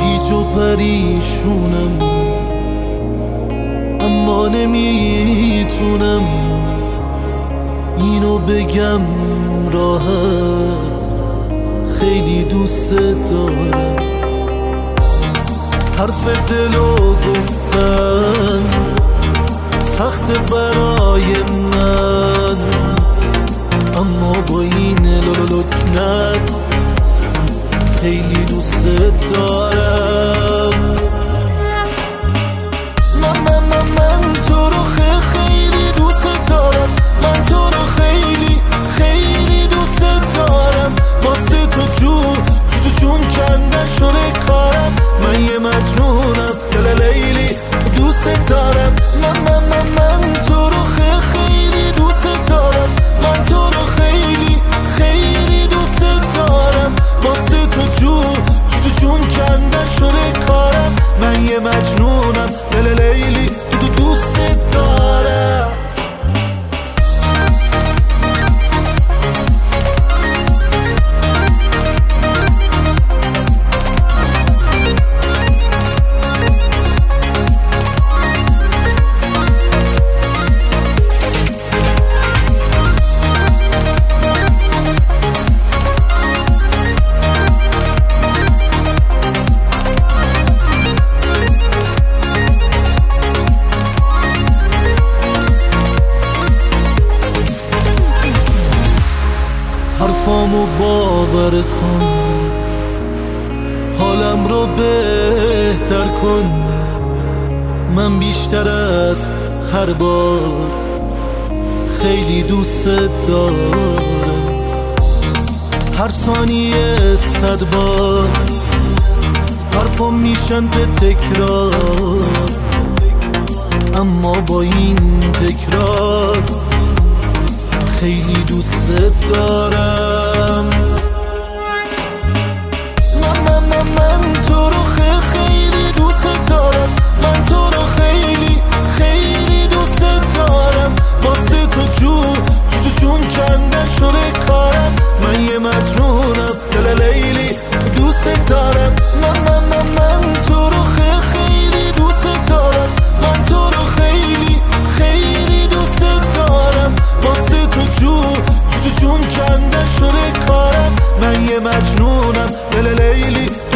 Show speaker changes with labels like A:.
A: گیج و پریشونم، اما نمیتونم اینو بگم راحت، خیلی دوست دارم. حرف دلو گفتن سخت برای من، اما با این لکنت خیلی دوست دارم. من تو رو خیلی دوست دارم، من تو رو خیلی خیلی دوست دارم. واسه تو چون کندن شده کارم، من یه مجنونم لیلی دوست دارم. من تو رو خیلی دوست دارم، من تو رو خیلی خیلی دوست دارم. واسه تو چون کندن شده کارم، من یه مجنونم لیلی دوست دارم. حرفامو باور کن، حالم رو بهتر کن. من بیشتر از هر بار خیلی دوست دارم. هر ثانیه 100 بار حرفام میشن به تکرار، اما با این تکرار خیلی دوست دارم. من تو رو خیلی دوست دارم، من تو رو خیلی خیلی دوست دارم. واسه تو چون کندن شده کارم، من یه مجنونم لیلی دوست دارم. من تو رو خیلی دوست دارم، من تو رو خیلی خیلی دوست دارم. واسه تو چون کندن شده کارم، من یه مجنونم لیلی